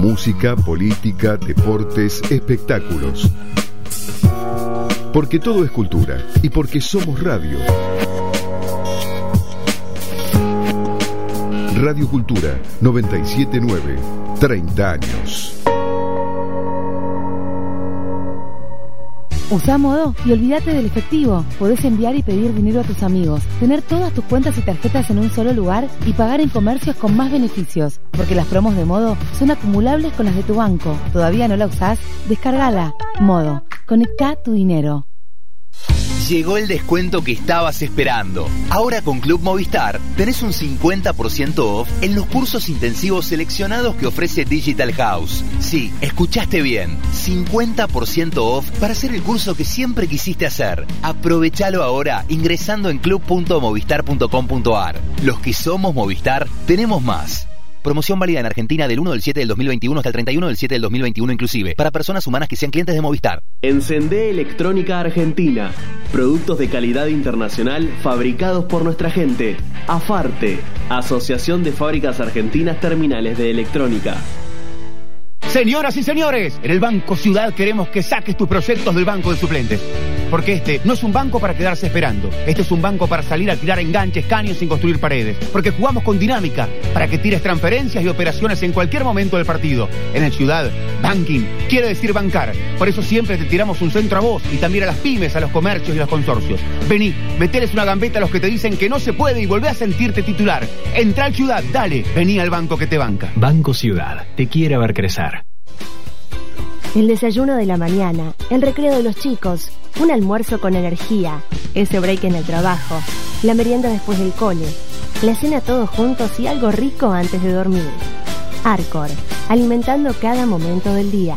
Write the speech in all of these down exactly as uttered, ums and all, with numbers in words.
Música, política, deportes, espectáculos. Porque todo es cultura y porque somos radio. Radio Cultura noventa y siete punto nueve, treinta años. Usa Modo y olvídate del efectivo. Podés enviar y pedir dinero a tus amigos, tener todas tus cuentas y tarjetas en un solo lugar y pagar en comercios con más beneficios. Porque las promos de Modo son acumulables con las de tu banco. ¿Todavía no la usás? Descargala. Modo. Conectá tu dinero. Llegó el descuento que estabas esperando. Ahora con Club Movistar tenés un cincuenta por ciento off en los cursos intensivos seleccionados que ofrece Digital House. Sí, escuchaste bien. cincuenta por ciento off para hacer el curso que siempre quisiste hacer. Aprovechalo ahora ingresando en club punto movistar punto com punto a r. Los que somos Movistar tenemos más. Promoción válida en Argentina del uno del siete del dos mil veintiuno hasta el treinta y uno del siete del dos mil veintiuno inclusive, para personas humanas que sean clientes de Movistar. Encendé Electrónica Argentina. Productos de calidad internacional fabricados por nuestra gente. AFARTE, Asociación de Fábricas Argentinas Terminales de Electrónica. Señoras y señores, en el Banco Ciudad queremos que saques tus proyectos del banco de suplentes. Porque este no es un banco para quedarse esperando. Este es un banco para salir a tirar enganches, caños sin construir paredes. Porque jugamos con dinámica para que tires transferencias y operaciones en cualquier momento del partido. En el Ciudad, banking quiere decir bancar. Por eso siempre te tiramos un centro a vos y también a las pymes, a los comercios y los consorcios. Vení, meteles una gambeta a los que te dicen que no se puede y volvé a sentirte titular. Entra al Ciudad, dale, vení al banco que te banca. Banco Ciudad, te quiere ver crecer. El desayuno de la mañana, el recreo de los chicos, un almuerzo con energía, ese break en el trabajo, la merienda después del cole, la cena todos juntos y algo rico antes de dormir. Arcor, alimentando cada momento del día.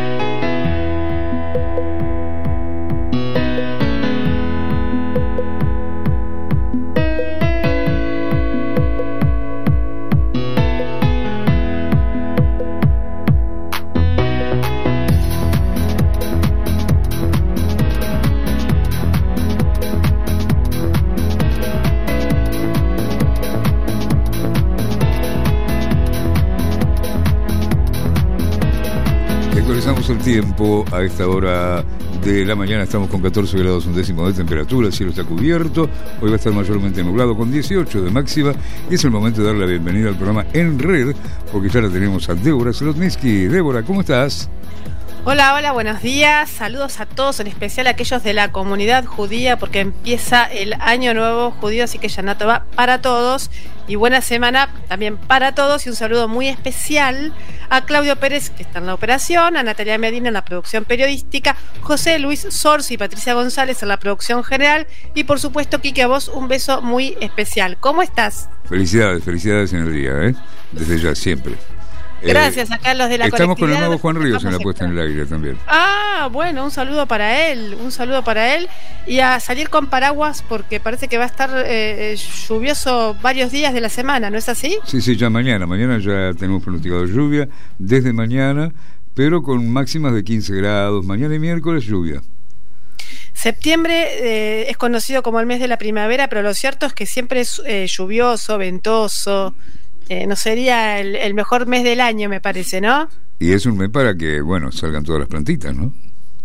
El tiempo a esta hora de la mañana. Estamos con catorce grados un décimo de temperatura, el cielo está cubierto, hoy va a estar mayormente nublado con dieciocho de máxima y es el momento de dar la bienvenida al programa En Red, porque ya la tenemos a Débora Slotniski. Débora, ¿cómo estás? Hola, hola, buenos días, saludos a todos, en especial a aquellos de la comunidad judía, porque empieza el año nuevo judío, así que Shana Tova para todos, y buena semana también para todos, y un saludo muy especial a Claudio Pérez, que está en la operación, a Natalia Medina en la producción periodística, José Luis Sorsi y Patricia González en la producción general, y por supuesto, Quique, a vos un beso muy especial. ¿Cómo estás? Felicidades, felicidades en el día, ¿eh? Desde ya, siempre. Gracias, acá los de la Estamos con el colectividad. nuevo Juan Ríos en la puesta en el aire también. Ah, bueno, un saludo para él, un saludo para él y a salir con paraguas porque parece que va a estar eh, lluvioso varios días de la semana, ¿no es así? Sí, sí, ya mañana, mañana ya tenemos pronosticado lluvia, desde mañana, pero con máximas de quince grados, mañana y miércoles lluvia. Septiembre eh, es conocido como el mes de la primavera, pero lo cierto es que siempre es eh, lluvioso, ventoso. Eh, no sería el, el mejor mes del año, me parece, ¿no? Y es un mes para que, bueno, salgan todas las plantitas, ¿no?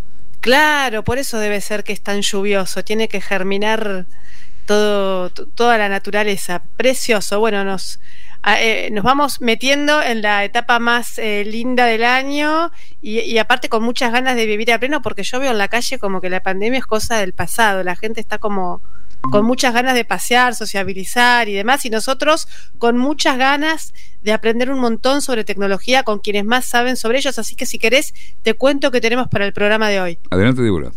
Claro, por eso debe ser que es tan lluvioso. Tiene que germinar todo, t- toda la naturaleza. Precioso. Bueno, nos, eh, nos vamos metiendo en la etapa más eh, linda del año y, y aparte con muchas ganas de vivir a pleno, porque yo veo en la calle como que la pandemia es cosa del pasado. La gente está como con muchas ganas de pasear, sociabilizar y demás, y nosotros con muchas ganas de aprender un montón sobre tecnología con quienes más saben sobre ellos, así que si querés te cuento qué tenemos para el programa de hoy. Adelante, Débora.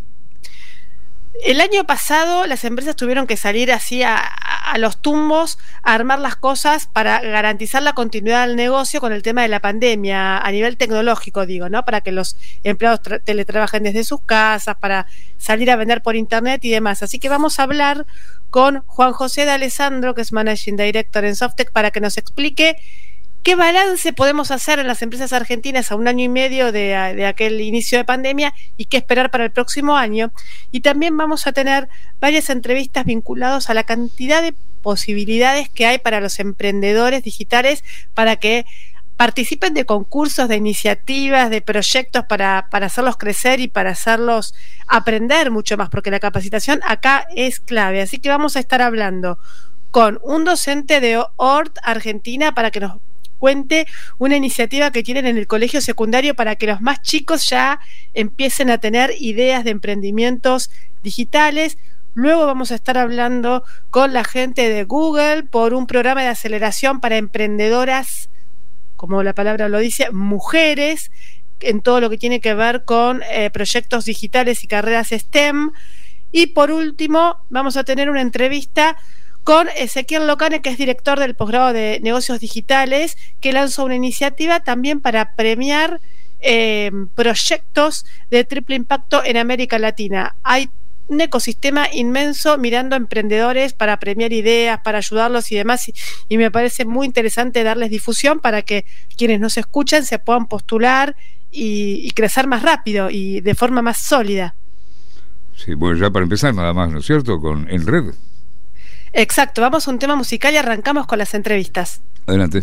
El año pasado las empresas tuvieron que salir así a, a los tumbos a armar las cosas para garantizar la continuidad del negocio con el tema de la pandemia, a nivel tecnológico digo, ¿no? Para que los empleados tra- teletrabajen desde sus casas, para salir a vender por internet y demás. Así que vamos a hablar con Juan José de Alessandro, que es Managing Director en Softec, para que nos explique ¿qué balance podemos hacer en las empresas argentinas a un año y medio de, de aquel inicio de pandemia y qué esperar para el próximo año? Y también vamos a tener varias entrevistas vinculadas a la cantidad de posibilidades que hay para los emprendedores digitales para que participen de concursos, de iniciativas, de proyectos para, para hacerlos crecer y para hacerlos aprender mucho más, porque la capacitación acá es clave. Así que vamos a estar hablando con un docente de O R T Argentina para que nos cuente una iniciativa que tienen en el colegio secundario para que los más chicos ya empiecen a tener ideas de emprendimientos digitales. Luego vamos a estar hablando con la gente de Google por un programa de aceleración para emprendedoras, como la palabra lo dice, mujeres, en todo lo que tiene que ver con eh, proyectos digitales y carreras STEM. Y por último, vamos a tener una entrevista con Ezequiel Locane, que es director del posgrado de negocios digitales, que lanzó una iniciativa también para premiar eh, proyectos de triple impacto en América Latina. Hay un ecosistema inmenso mirando a emprendedores para premiar ideas, para ayudarlos y demás, y, y me parece muy interesante darles difusión para que quienes nos escuchan se puedan postular y, y crecer más rápido y de forma más sólida. Sí, bueno, ya para empezar nada más, ¿no es cierto?, con En Red. Exacto, vamos a un tema musical y arrancamos con las entrevistas. Adelante.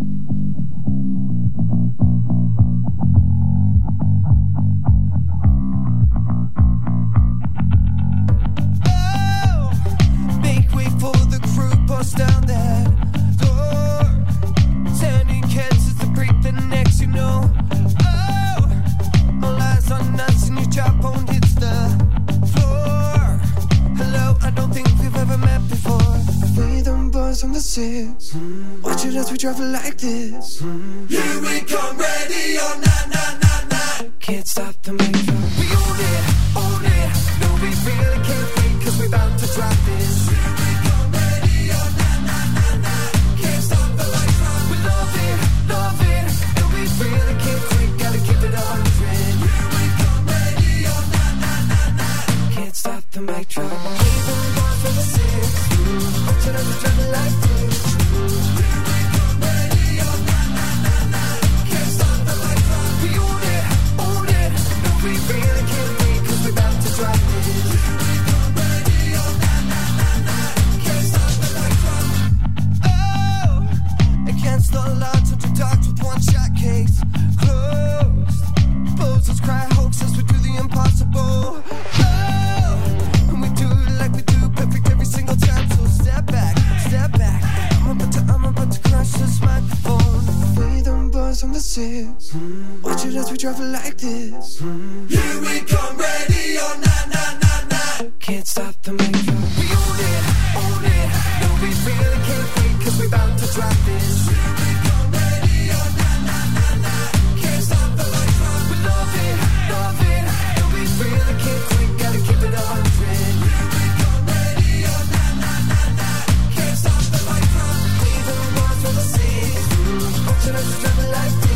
Down that door, turning heads as the break the next, you know. Oh, all eyes on us and your jawbone hits the floor. Hello, I don't think we've ever met before. We them boys on the six, mm. Watch it as we travel like this. Mm. Here we come, ready or not, not, not, not. Can't stop the main drum. We own it, own it. No, we really can't wait, cause we're about to drop this. Stop the mic drop. Even boys from the six, watching us travel like this. Ready or not, not, not, not. Can't stop the mic drop. We own it, own it. No, we really can't wait, cause we're about to drop this. Ready or not, not, not, not. Can't stop the mic drop. Oh, against all odds, under dogs with one shot case closed. Posers cry hoaxes, we do the impossible. On the six, mm. Watch it as we travel like this. Mm. Here we come, ready or not, not, not, not. Can't stop the main drum. We own it, own it. No, we really can't wait, cause we're about to drop this. Here we come, ready or not, not, not, not. Can't stop the main drum. We love it, love it. No, we really can't quit, gotta keep it a hundred. Here we come, ready or not, not, not, not. Can't stop the main drum. Even boys from the six, mm. Watching us travel like this.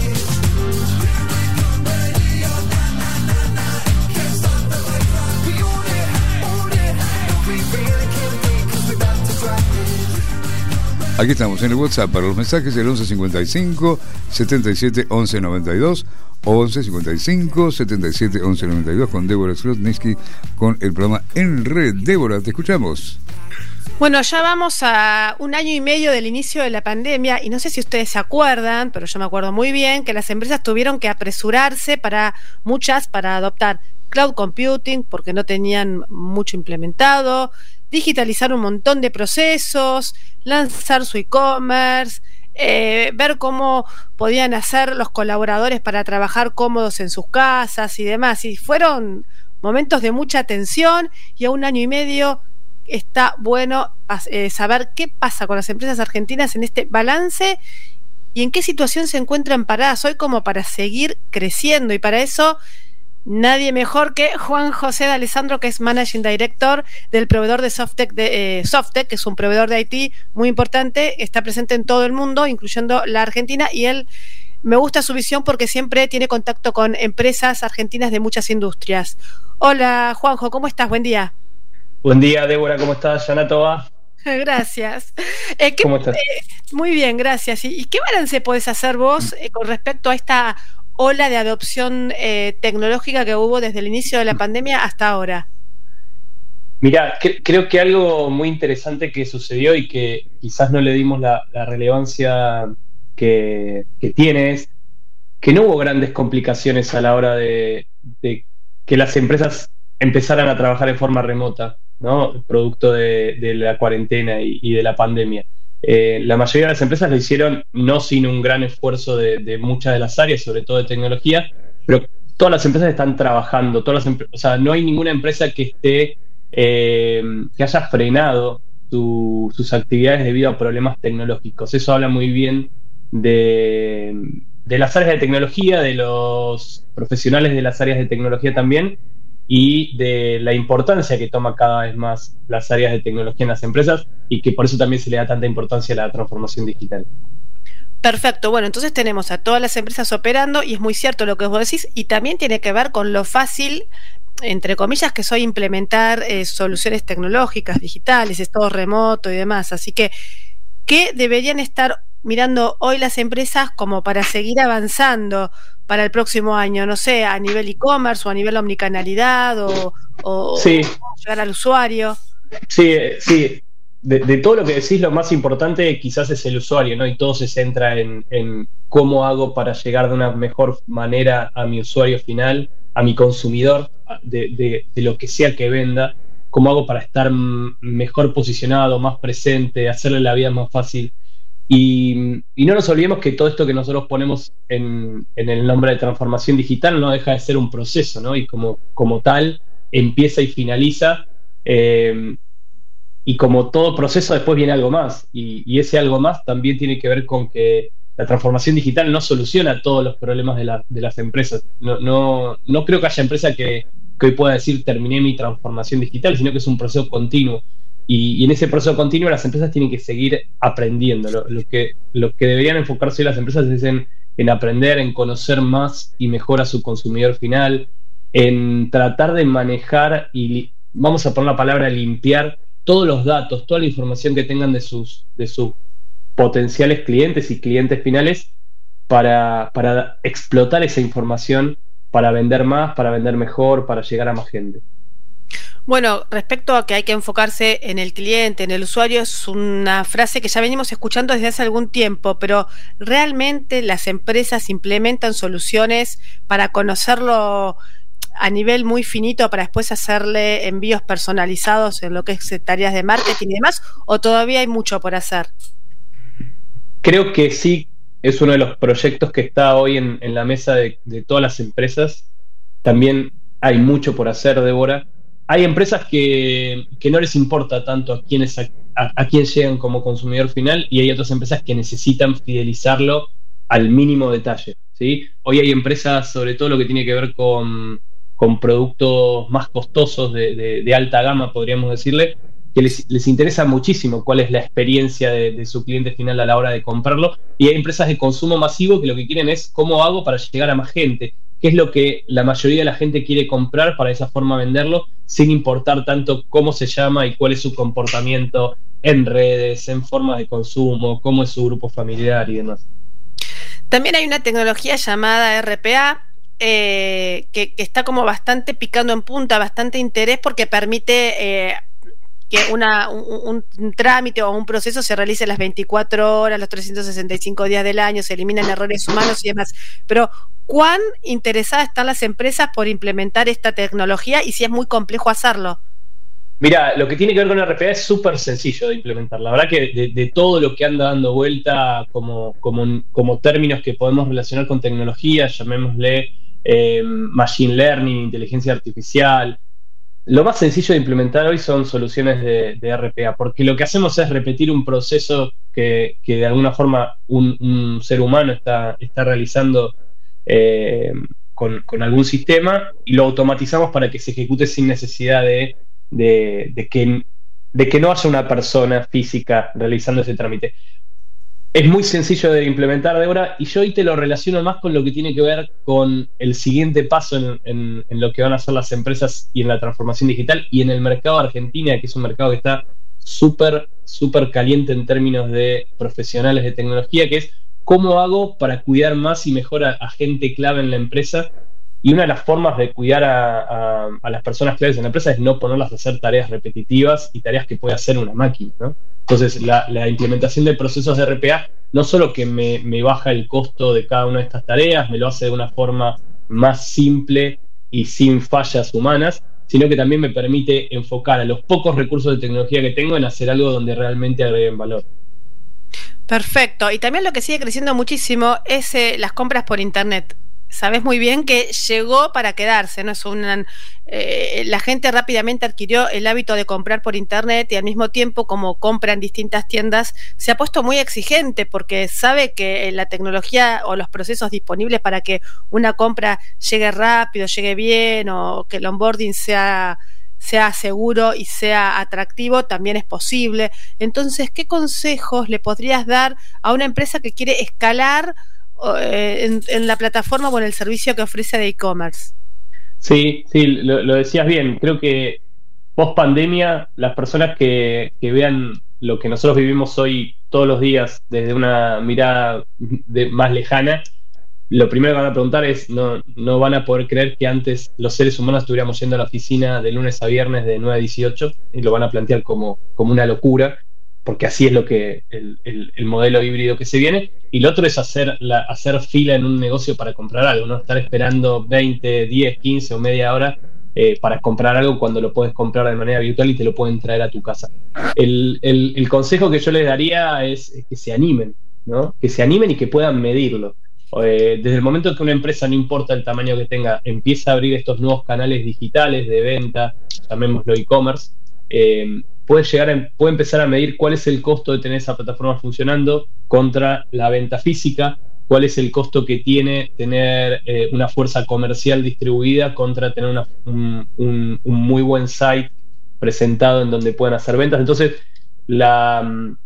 Aquí estamos en el WhatsApp para los mensajes, el once cincuenta y cinco, setenta y siete, once noventa y dos, once cincuenta y cinco, setenta y siete, once noventa y dos, con Débora Slotniski con el programa En Red. Débora, te escuchamos. Bueno, ya vamos a un año y medio del inicio de la pandemia y no sé si ustedes se acuerdan, pero yo me acuerdo muy bien que las empresas tuvieron que apresurarse para muchas para adoptar cloud computing porque no tenían mucho implementado, digitalizar un montón de procesos, lanzar su e-commerce, eh, ver cómo podían hacer los colaboradores para trabajar cómodos en sus casas y demás. Y fueron momentos de mucha tensión y a un año y medio está bueno eh, saber qué pasa con las empresas argentinas en este balance y en qué situación se encuentran paradas hoy como para seguir creciendo. Y para eso nadie mejor que Juan José de Alessandro, que es Managing Director del proveedor de Softec, de, eh, Softec, que es un proveedor de I T muy importante, está presente en todo el mundo, incluyendo la Argentina, y él me gusta su visión porque siempre tiene contacto con empresas argentinas de muchas industrias. Hola Juanjo, ¿cómo estás? Buen día. Buen día, Débora, ¿cómo estás? ¿Yana Toba? Gracias. Eh, ¿qué, ¿Cómo estás? Eh, muy bien, gracias. ¿Y, y qué balance podés hacer vos eh, con respecto a esta ola de adopción eh, tecnológica que hubo desde el inicio de la pandemia hasta ahora? Mirá, que, creo que algo muy interesante que sucedió y que quizás no le dimos la, la relevancia que, que tiene es que no hubo grandes complicaciones a la hora de, de que las empresas empezaran a trabajar en forma remota, ¿no? Producto de, de la cuarentena y, y de la pandemia. Eh, la mayoría de las empresas lo hicieron no sin un gran esfuerzo de, de muchas de las áreas, sobre todo de tecnología, pero todas las empresas están trabajando, todas las empre- o sea, no hay ninguna empresa que esté eh, que haya frenado su, sus actividades debido a problemas tecnológicos. Eso habla muy bien de, de las áreas de tecnología, de los profesionales de las áreas de tecnología también, y de la importancia que toma cada vez más las áreas de tecnología en las empresas, y que por eso también se le da tanta importancia a la transformación digital. Perfecto, bueno, entonces tenemos a todas las empresas operando y es muy cierto lo que vos decís, y también tiene que ver con lo fácil, entre comillas, que soy implementar eh, soluciones tecnológicas, digitales, es todo remoto y demás. Así que, ¿qué deberían estar mirando hoy las empresas como para seguir avanzando para el próximo año? No sé, a nivel e-commerce o a nivel omnicanalidad o, o, sí. o llegar al usuario. Sí, sí. De, de todo lo que decís, lo más importante quizás es el usuario, ¿no? Y todo se centra en, en cómo hago para llegar de una mejor manera a mi usuario final, a mi consumidor, de, de, de lo que sea que venda, cómo hago para estar mejor posicionado, más presente, hacerle la vida más fácil. Y, y no nos olvidemos que todo esto que nosotros ponemos en, en el nombre de transformación digital no deja de ser un proceso, ¿no? Y como, como tal, empieza y finaliza. Eh, Y como todo proceso, después viene algo más. Y, y ese algo más también tiene que ver con que la transformación digital no soluciona todos los problemas de, la, de las empresas. No, no, no creo que haya empresa que, que hoy pueda decir terminé mi transformación digital, sino que es un proceso continuo. Y, y en ese proceso continuo las empresas tienen que seguir aprendiendo. Lo, lo, que, lo que deberían enfocarse las empresas es en, en aprender, en conocer más y mejor a su consumidor final, en tratar de manejar y, vamos a poner la palabra, limpiar todos los datos, toda la información que tengan de sus, de sus potenciales clientes y clientes finales para, para explotar esa información, para vender más, para vender mejor, para llegar a más gente. Bueno, respecto a que hay que enfocarse en el cliente, en el usuario, es una frase que ya venimos escuchando desde hace algún tiempo, pero ¿realmente las empresas implementan soluciones para conocerlo a nivel muy finito para después hacerle envíos personalizados en lo que es tareas de marketing y demás, o todavía hay mucho por hacer? Creo que sí, es uno de los proyectos que está hoy en, en la mesa de, de todas las empresas. También hay mucho por hacer, Débora. Hay empresas que, que no les importa tanto a quiénes a, a, a quién llegan como consumidor final, y hay otras empresas que necesitan fidelizarlo al mínimo detalle, ¿sí? Hoy hay empresas, sobre todo lo que tiene que ver con con productos más costosos de, de, de alta gama, podríamos decirle, que les, les interesa muchísimo cuál es la experiencia de, de su cliente final a la hora de comprarlo, y hay empresas de consumo masivo que lo que quieren es cómo hago para llegar a más gente, qué es lo que la mayoría de la gente quiere comprar para de esa forma venderlo, sin importar tanto cómo se llama y cuál es su comportamiento en redes, en formas de consumo, cómo es su grupo familiar y demás. También hay una tecnología llamada R P A, Eh, que, que está como bastante picando en punta, bastante interés, porque permite eh, que una, un, un trámite o un proceso se realice las veinticuatro horas, los trescientos sesenta y cinco días del año, se eliminan errores humanos y demás. Pero, ¿cuán interesadas están las empresas por implementar esta tecnología y si es muy complejo hacerlo? Mira, lo que tiene que ver con R P A es súper sencillo de implementar. La verdad que de, de todo lo que anda dando vuelta como, como, como términos que podemos relacionar con tecnología, llamémosle Eh, machine learning, inteligencia artificial, lo más sencillo de implementar hoy son soluciones de, de R P A, porque lo que hacemos es repetir un proceso que, que de alguna forma un, un ser humano está, está realizando eh, con, con algún sistema, y lo automatizamos para que se ejecute sin necesidad de, de, de, que, de que no haya una persona física realizando ese trámite. Es muy sencillo de implementar, Débora, y yo hoy te lo relaciono más con lo que tiene que ver con el siguiente paso en, en, en lo que van a hacer las empresas y en la transformación digital y en el mercado de Argentina, que es un mercado que está súper, súper caliente en términos de profesionales de tecnología, que es cómo hago para cuidar más y mejor a, a gente clave en la empresa Y una de las formas de cuidar a, a, a las personas claves en la empresa es no ponerlas a hacer tareas repetitivas y tareas que puede hacer una máquina, ¿no? Entonces, la, la implementación de procesos de R P A no solo que me, me baja el costo de cada una de estas tareas, me lo hace de una forma más simple y sin fallas humanas, sino que también me permite enfocar a los pocos recursos de tecnología que tengo en hacer algo donde realmente agreguen valor. Perfecto. Y también lo que sigue creciendo muchísimo es eh, las compras por internet. Sabes muy bien que llegó para quedarse, ¿no? Es una, eh, la gente rápidamente adquirió el hábito de comprar por internet y al mismo tiempo, como compra en distintas tiendas, se ha puesto muy exigente porque sabe que la tecnología o los procesos disponibles para que una compra llegue rápido, llegue bien o que el onboarding sea, sea seguro y sea atractivo, también es posible. Entonces, ¿qué consejos le podrías dar a una empresa que quiere escalar En, en la plataforma o en el servicio que ofrece de e-commerce? Sí, sí, lo, lo decías bien. Creo que post pandemia, las personas que, que vean lo que nosotros vivimos hoy todos los días desde una mirada de, más lejana, lo primero que van a preguntar es, no, no van a poder creer que antes los seres humanos estuviéramos yendo a la oficina de lunes a viernes de nueve a dieciocho, y lo van a plantear como, como una locura, porque así es lo que el, el, el modelo híbrido que se viene. Y lo otro es hacer, la, hacer fila en un negocio para comprar algo, no estar esperando veinte, diez, quince o media hora eh, para comprar algo cuando lo puedes comprar de manera virtual y te lo pueden traer a tu casa. El, el, el consejo que yo les daría es, es que se animen, ¿no? Que se animen y que puedan medirlo. Eh, desde el momento que una empresa, no importa el tamaño que tenga, empieza a abrir estos nuevos canales digitales de venta, llamémoslo e-commerce, eh, puede llegar a, puede empezar a medir cuál es el costo de tener esa plataforma funcionando contra la venta física, cuál es el costo que tiene tener eh, una fuerza comercial distribuida contra tener una, un, un, un muy buen site presentado en donde puedan hacer ventas. Entonces, la,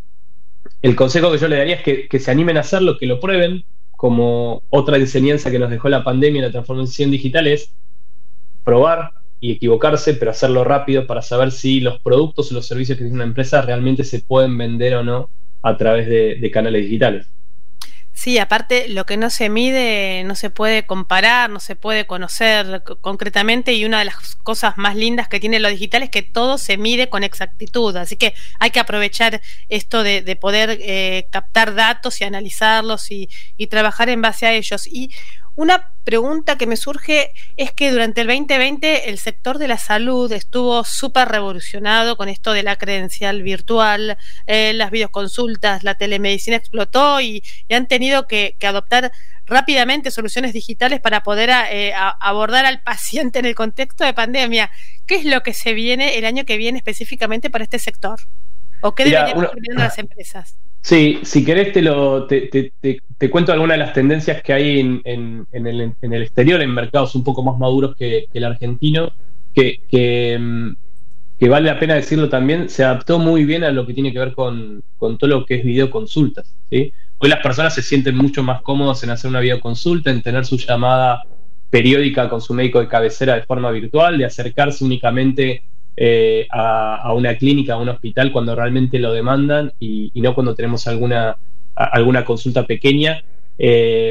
el consejo que yo le daría es que, que se animen a hacerlo, que lo prueben. Como otra enseñanza que nos dejó la pandemia y la transformación digital es probar y equivocarse, pero hacerlo rápido para saber si los productos o los servicios que tiene una empresa realmente se pueden vender o no a través de, de canales digitales. Sí, aparte lo que no se mide no se puede comparar, no se puede conocer concretamente, y una de las cosas más lindas que tiene lo digital es que todo se mide con exactitud, así que hay que aprovechar esto de, de poder eh, captar datos y analizarlos y, y trabajar en base a ellos. Y una pregunta que me surge es que durante el veinte veinte el sector de la salud estuvo súper revolucionado con esto de la credencial virtual, eh, las videoconsultas, la telemedicina explotó y, y han tenido que, que adoptar rápidamente soluciones digitales para poder eh, a, abordar al paciente en el contexto de pandemia. ¿Qué es lo que se viene el año que viene específicamente para este sector? ¿O qué Mira, deberían uno... estar viendo las empresas? Sí, si querés te, lo, te, te, te, te cuento algunas de las tendencias que hay en, en, en, el, en el exterior, en mercados un poco más maduros que, que el argentino, que, que, que vale la pena decirlo también, se adaptó muy bien a lo que tiene que ver con, con todo lo que es videoconsultas, ¿sí? Hoy las personas se sienten mucho más cómodos en hacer una videoconsulta, en tener su llamada periódica con su médico de cabecera de forma virtual, de acercarse únicamente Eh, a, a una clínica, a un hospital cuando realmente lo demandan y, y no cuando tenemos alguna, a, alguna consulta pequeña. Eh,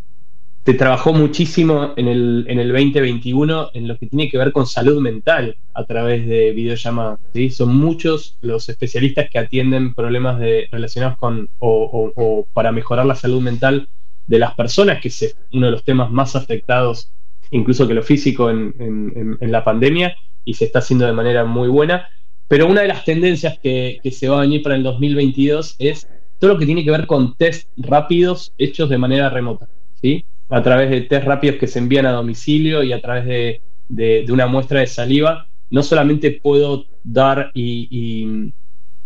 te trabajó muchísimo en el, en el veinte veintiuno en lo que tiene que ver con salud mental a través de videollamadas, ¿sí? Son muchos los especialistas que atienden problemas de, relacionados con o, o, o para mejorar la salud mental de las personas, que es uno de los temas más afectados incluso que lo físico en, en, en la pandemia, y se está haciendo de manera muy buena. Pero una de las tendencias que, que se va a venir para el dos mil veintidós es todo lo que tiene que ver con test rápidos hechos de manera remota, ¿sí? A través de test rápidos que se envían a domicilio y a través de, de, de una muestra de saliva. No solamente puedo dar y, y,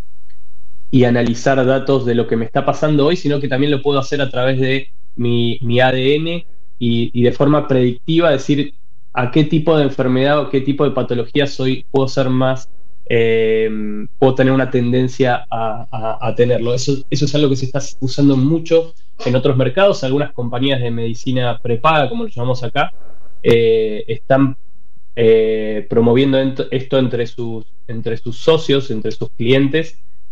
y analizar datos de lo que me está pasando hoy, sino que también lo puedo hacer a través de mi, mi A D N y, y de forma predictiva decir a qué tipo de enfermedad o qué tipo de patología soy, puedo ser más, eh, puedo tener una tendencia a, a, a tenerlo. Eso, eso es algo que se está usando mucho en otros mercados. Algunas compañías de medicina prepaga, como lo llamamos acá, eh, están eh, promoviendo esto entre sus, entre sus socios, entre sus clientes,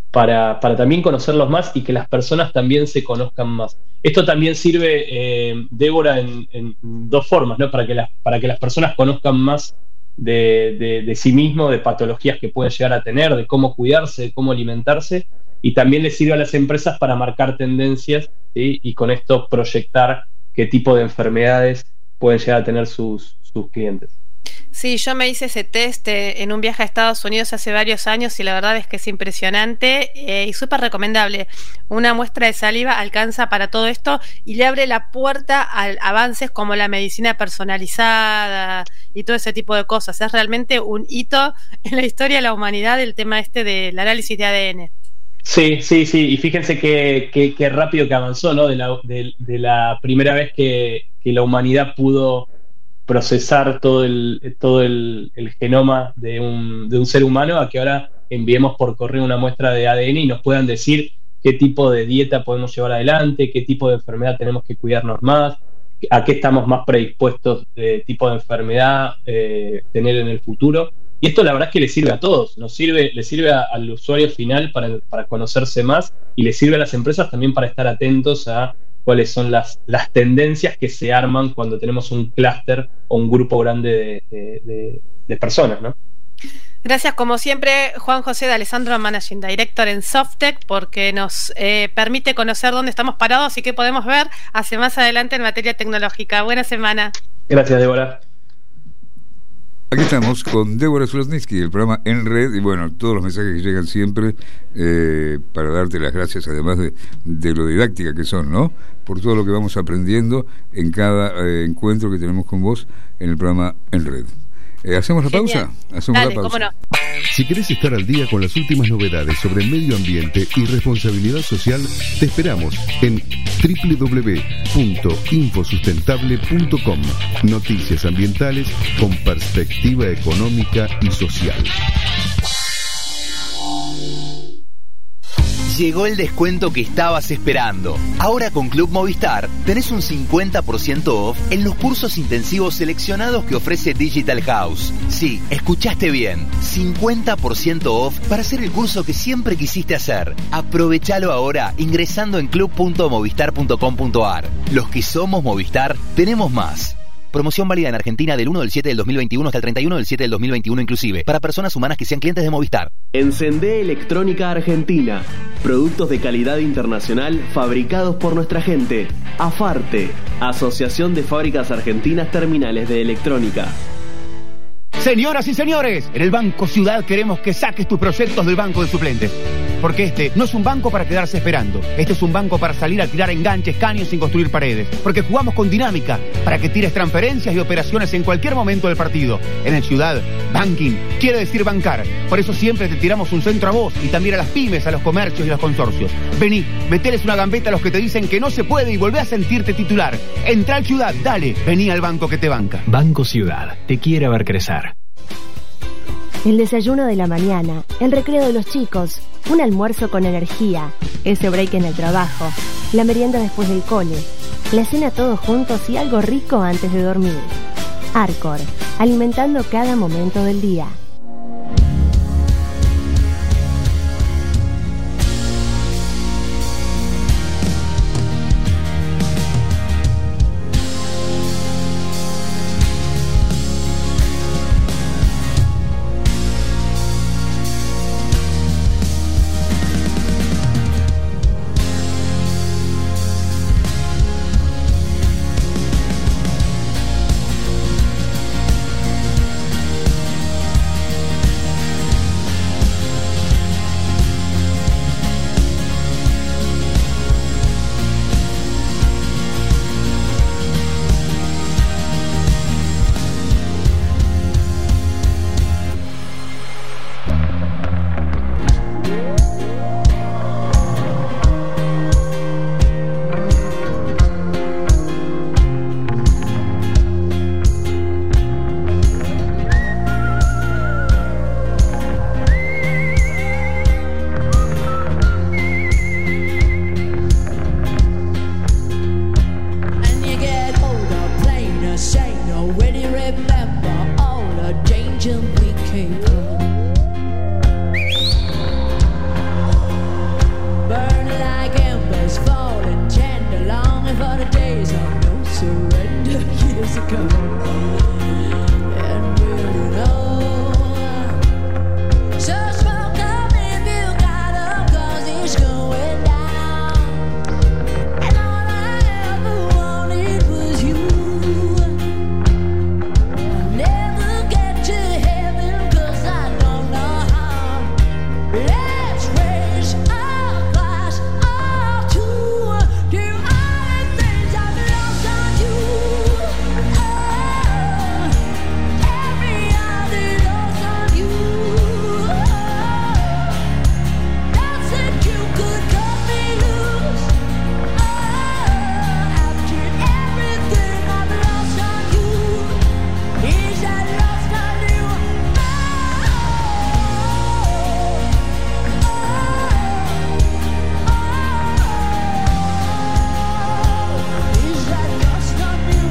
para, para también conocerlos más y que las personas también se conozcan más. Esto también sirve, eh, Débora, en, en dos formas, ¿no? Para que las, para que las personas conozcan más de, de, de sí mismos, de patologías que pueden llegar a tener, de cómo cuidarse, de cómo alimentarse, y también les sirve a las empresas para marcar tendencias, ¿sí? Y con esto proyectar qué tipo de enfermedades pueden llegar a tener sus, sus clientes. Sí, yo me hice ese test eh, en un viaje a Estados Unidos hace varios años y la verdad es que es impresionante eh, y súper recomendable. Una muestra de saliva alcanza para todo esto y le abre la puerta a avances como la medicina personalizada y todo ese tipo de cosas. Es realmente un hito en la historia de la humanidad el tema este del análisis de A D N. Sí, sí, sí, y fíjense qué, qué, qué rápido que avanzó, ¿no? De la, de, de la primera vez que, que la humanidad pudo procesar todo el, todo el, el genoma de un, de un ser humano, a que ahora enviemos por correo una muestra de A D N y nos puedan decir qué tipo de dieta podemos llevar adelante, qué tipo de enfermedad tenemos que cuidarnos más, a qué estamos más predispuestos de tipo de enfermedad eh, tener en el futuro. Y esto la verdad es que le sirve a todos, nos sirve, le sirve a, al usuario final para, para conocerse más, y le sirve a las empresas también para estar atentos a cuáles son las, las tendencias que se arman cuando tenemos un clúster o un grupo grande de, de, de, de personas, ¿no? Gracias, como siempre, Juan José de Alessandro, Managing Director en Softec, porque nos eh, permite conocer dónde estamos parados y qué podemos ver hacia más adelante en materia tecnológica. Buena semana. Gracias, Débora. Aquí estamos con Débora Zulotnitsky, el programa En Red, y bueno, todos los mensajes que llegan siempre, eh, para darte las gracias, además de, de lo didáctica que son, ¿no? Por todo lo que vamos aprendiendo en cada eh, encuentro que tenemos con vos en el programa En Red. Eh, ¿Hacemos la Genial. pausa? Hacemos Dale, la pausa. cómo no. Si querés estar al día con las últimas novedades sobre medio ambiente y responsabilidad social, te esperamos en doble u doble u doble u punto infosustentable punto com. Noticias ambientales con perspectiva económica y social. Llegó el descuento que estabas esperando. Ahora con Club Movistar tenés un cincuenta por ciento off en los cursos intensivos seleccionados que ofrece Digital House. Sí, escuchaste bien. cincuenta por ciento off para hacer el curso que siempre quisiste hacer. Aprovechalo ahora ingresando en club punto movistar punto com punto ar. Los que somos Movistar tenemos más. Promoción válida en Argentina del uno del siete del dos mil veintiuno hasta el treinta y uno del siete del dos mil veintiuno inclusive, para personas humanas que sean clientes de Movistar. Encendé Electrónica Argentina. Productos de calidad internacional fabricados por nuestra gente. AFARTE, Asociación de Fábricas Argentinas Terminales de Electrónica. Señoras y señores, en el Banco Ciudad queremos que saques tus proyectos del banco de suplentes. Porque este no es un banco para quedarse esperando. Este es un banco para salir a tirar enganches, caños sin construir paredes. Porque jugamos con dinámica, para que tires transferencias y operaciones en cualquier momento del partido. En el Ciudad, banking quiere decir bancar. Por eso siempre te tiramos un centro a vos y también a las pymes, a los comercios y los consorcios. Vení, meteles una gambeta a los que te dicen que no se puede y volvé a sentirte titular. Entra al Ciudad, dale, vení al banco que te banca. Banco Ciudad, te quiere ver crecer. El desayuno de la mañana, el recreo de los chicos, un almuerzo con energía, ese break en el trabajo, la merienda después del cole, la cena todos juntos y algo rico antes de dormir. Arcor, alimentando cada momento del día. surrender years ago. And we're alone. So smoke up if you got 'em, 'cause it's going down. And all I ever wanted was you. I'll never get to heaven 'cause I don't know how. Let's raise a glass of two to all the things I've lost on you. Oh, every other lost on you. Oh, that's it, you could cut me loose. Oh, after everything I've lost on you, is that lost on you? Is that lost on you?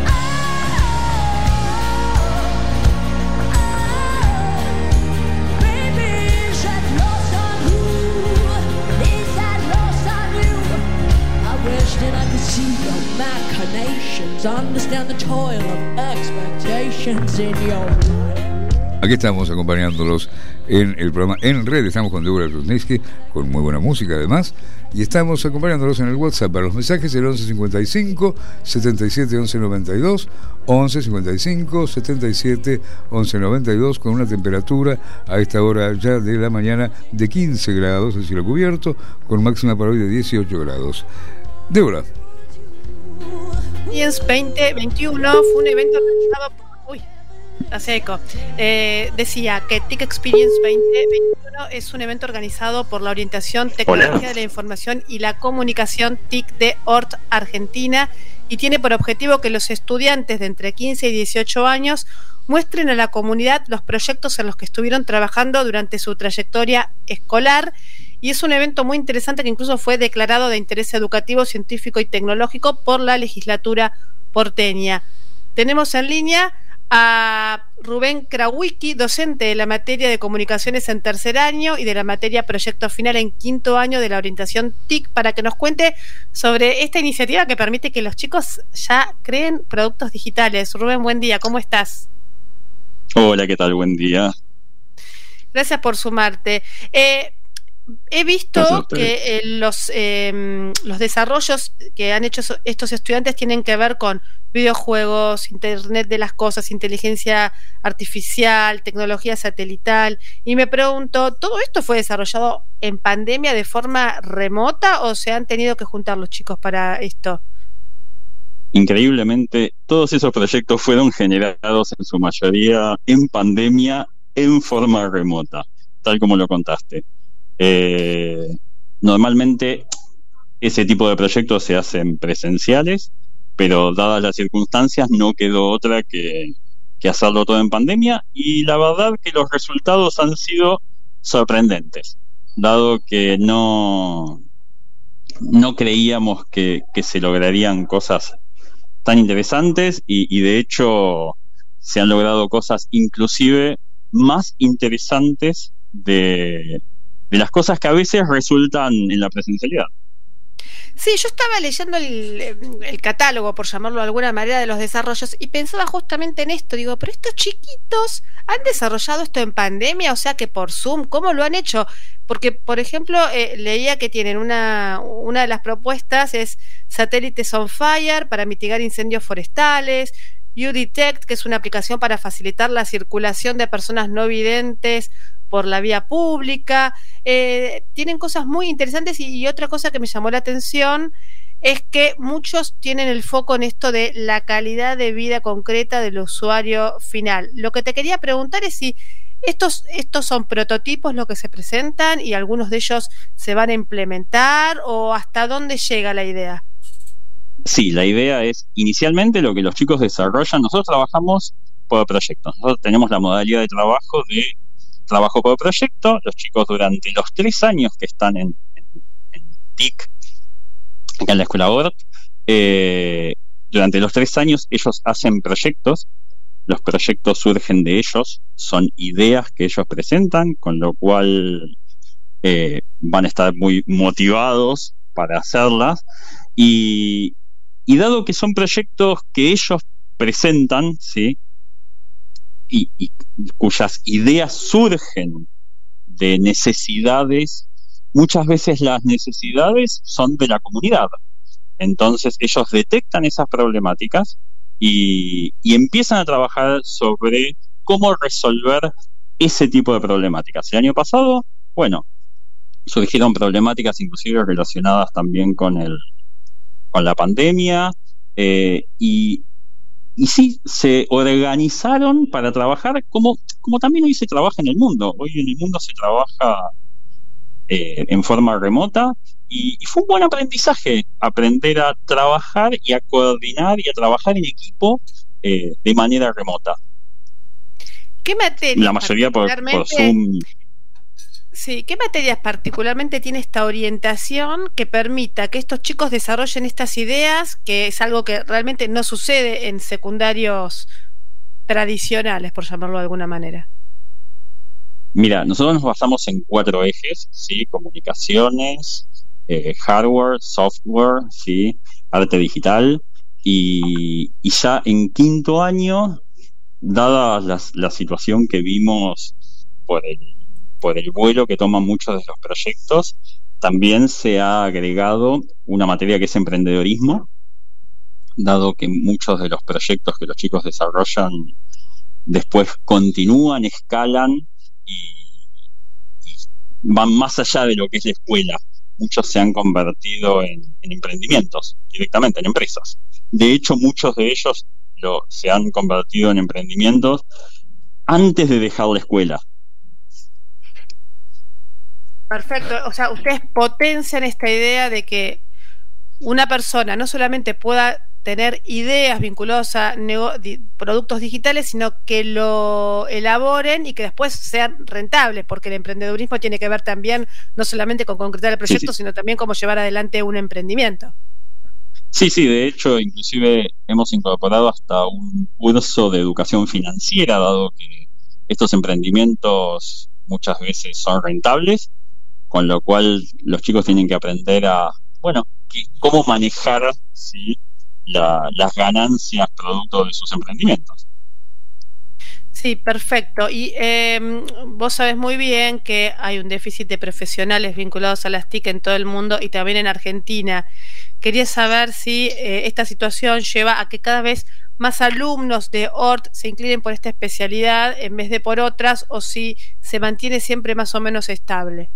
Baby, is that lost on you? Is that lost on you? I wish that I could see your machinations, understand the toil of expectations in your life. Aquí estamos acompañándolos en el programa En Red. Estamos con Débora Krusnitsky, con muy buena música además. Y estamos acompañándolos en el WhatsApp para los mensajes, el once cincuenta y cinco, setenta y siete, once noventa y dos, once cincuenta y cinco, setenta y siete, once noventa y dos, con una temperatura a esta hora ya de la mañana de quince grados, el cielo cubierto, con máxima para hoy de dieciocho grados. Débora. Experience veinte veintiuno fue un evento organizado por... Uy, hace eco. Eh, decía que TIC Experience veinte veintiuno es un evento organizado por la Orientación Tecnología Hola. de la Información y la Comunicación TIC de O R T Argentina y tiene por objetivo que los estudiantes de entre quince y dieciocho años muestren a la comunidad los proyectos en los que estuvieron trabajando durante su trayectoria escolar. Y es un evento muy interesante que incluso fue declarado de interés educativo, científico y tecnológico por la legislatura porteña. Tenemos en línea a Rubén Krawicki, docente de la materia de comunicaciones en tercer año y de la materia proyecto final en quinto año de la orientación TIC, para que nos cuente sobre esta iniciativa que permite que los chicos ya creen productos digitales. Rubén, buen día, ¿cómo estás? Hola, ¿qué tal? Buen día. Gracias por sumarte. Eh, He visto que eh, los, eh, los desarrollos que han hecho estos estudiantes tienen que ver con videojuegos, Internet de las cosas, inteligencia artificial, tecnología satelital, y me pregunto, ¿todo esto fue desarrollado en pandemia de forma remota o se han tenido que juntar los chicos para esto? Increíblemente, todos esos proyectos fueron generados en su mayoría en pandemia en forma remota, tal como lo contaste. Eh, normalmente ese tipo de proyectos se hacen presenciales, pero dadas las circunstancias no quedó otra que, que hacerlo todo en pandemia, y la verdad que los resultados han sido sorprendentes, dado que no, no creíamos que, que se lograrían cosas tan interesantes y, y de hecho se han logrado cosas inclusive más interesantes de de las cosas que a veces resultan en la presencialidad. Sí, yo estaba leyendo el, el catálogo, por llamarlo de alguna manera, de los desarrollos y pensaba justamente en esto. Digo, pero estos chiquitos han desarrollado esto en pandemia, o sea que por Zoom, ¿cómo lo han hecho? Porque, por ejemplo, eh, leía que tienen una, una de las propuestas es Satélites on Fire para mitigar incendios forestales, U-Detect, que es una aplicación para facilitar la circulación de personas no videntes por la vía pública. Eh, tienen cosas muy interesantes y, y otra cosa que me llamó la atención es que muchos tienen el foco en esto de la calidad de vida concreta del usuario final. Lo que te quería preguntar es si estos, estos son prototipos lo que se presentan y algunos de ellos se van a implementar, o hasta dónde llega la idea. Sí, la idea es inicialmente lo que los chicos desarrollan. Nosotros trabajamos por proyectos. Nosotros tenemos la modalidad de trabajo de trabajo por proyecto. Los chicos durante los tres años que están en, en, en TIC, acá en la escuela O R T, eh, durante los tres años ellos hacen proyectos. Los proyectos surgen de ellos, son ideas que ellos presentan, con lo cual eh, van a estar muy motivados para hacerlas. Y y dado que son proyectos que ellos presentan, ¿sí? y, y cuyas ideas surgen de necesidades, muchas veces las necesidades son de la comunidad. Entonces ellos detectan esas problemáticas y, y empiezan a trabajar sobre cómo resolver ese tipo de problemáticas. El año pasado, bueno, surgieron problemáticas inclusive relacionadas también con el con la pandemia, eh, y, y sí, se organizaron para trabajar como, como también hoy se trabaja en el mundo. Hoy en el mundo se trabaja eh, en forma remota, y, y fue un buen aprendizaje aprender a trabajar y a coordinar y a trabajar en equipo eh, de manera remota. ¿Qué materia? La mayoría por, por Zoom. Sí, ¿qué materias particularmente tiene esta orientación que permita que estos chicos desarrollen estas ideas, que es algo que realmente no sucede en secundarios tradicionales, por llamarlo de alguna manera? Mira, nosotros nos basamos en cuatro ejes, ¿sí? Comunicaciones, eh, hardware, software, ¿sí? Arte digital, y, y ya en quinto año, dada la, la situación que vimos por el por el vuelo que toman muchos de los proyectos, también se ha agregado una materia que es emprendedorismo, dado que muchos de los proyectos que los chicos desarrollan después continúan, escalan y, y van más allá de lo que es la escuela. Muchos se han convertido en, en emprendimientos, directamente en empresas. De hecho, muchos de ellos lo, se han convertido en emprendimientos antes de dejar la escuela. Perfecto, o sea, ustedes potencian esta idea de que una persona no solamente pueda tener ideas vinculadas a nego- di- productos digitales, sino que lo elaboren y que después sean rentables, porque el emprendedurismo tiene que ver también no solamente con concretar el proyecto, sí, sí. sino también cómo llevar adelante un emprendimiento. Sí, sí, de hecho, inclusive hemos incorporado hasta un curso de educación financiera, dado que estos emprendimientos muchas veces son rentables, con lo cual los chicos tienen que aprender a, bueno, que, cómo manejar, ¿sí? La, las ganancias producto de sus emprendimientos. Sí, perfecto. Y eh, vos sabés muy bien que hay un déficit de profesionales vinculados a las T I C en todo el mundo y también en Argentina. Quería saber si eh, esta situación lleva a que cada vez más alumnos de O R T se inclinen por esta especialidad en vez de por otras, o si se mantiene siempre más o menos estable.